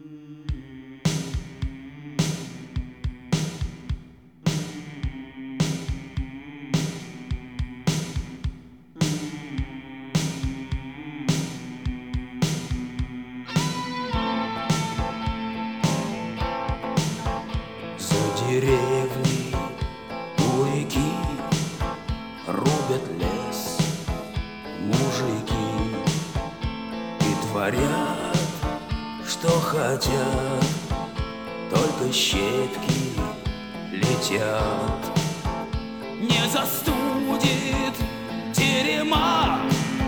За деревней у реки рубят лес мужики и творят, что хотят, только щепки летят. Не застудит терема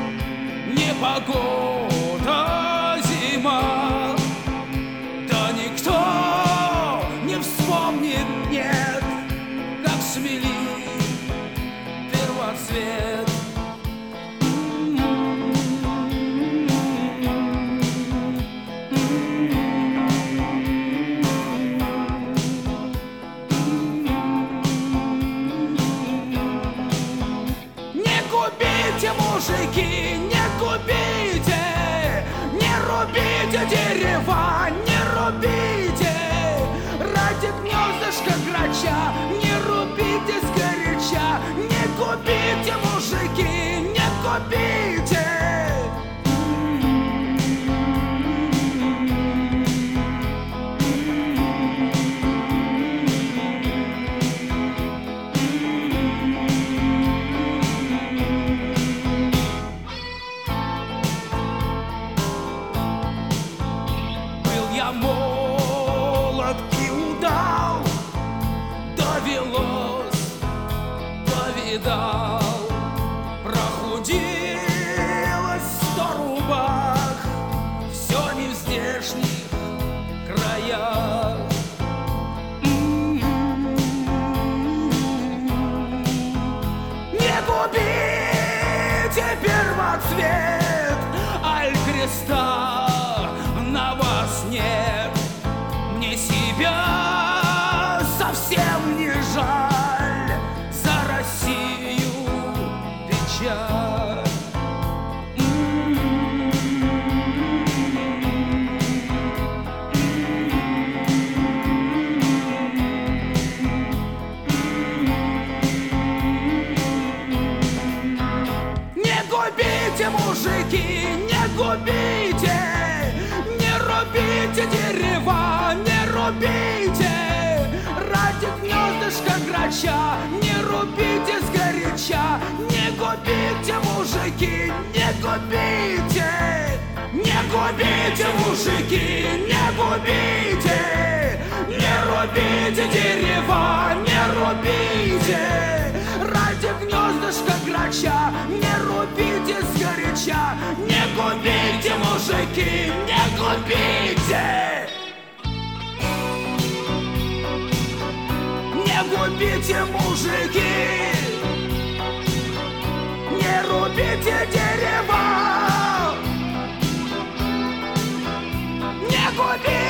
непогода зима, да никто не вспомнит, нет, как смели первоцвет. Не губите, мужики, не губите, не рубите дерева, не рубите ради гнездышка грача, не рубите сгоряча. Не губите, мужики, не губите. Я молод и удал, довелось, повидал, прохудилось 100 рубах, все не в здешних краях. Не губите первоцвет, аль креста на вас нет. Мне себя совсем не жаль, за Россию печаль. Не губите, мужики, не губите, не рубите дерева, не рубите ради гнездышка грача, не рубите сгоряча. Не губите, мужики, не губите, не губите, мужики, не губите, не рубите дерева, не рубите ради гнездышка грача, не рубите сгоряча. Не губите, мужики, не губите. Не губите, мужики, не рубите дерева, не губите.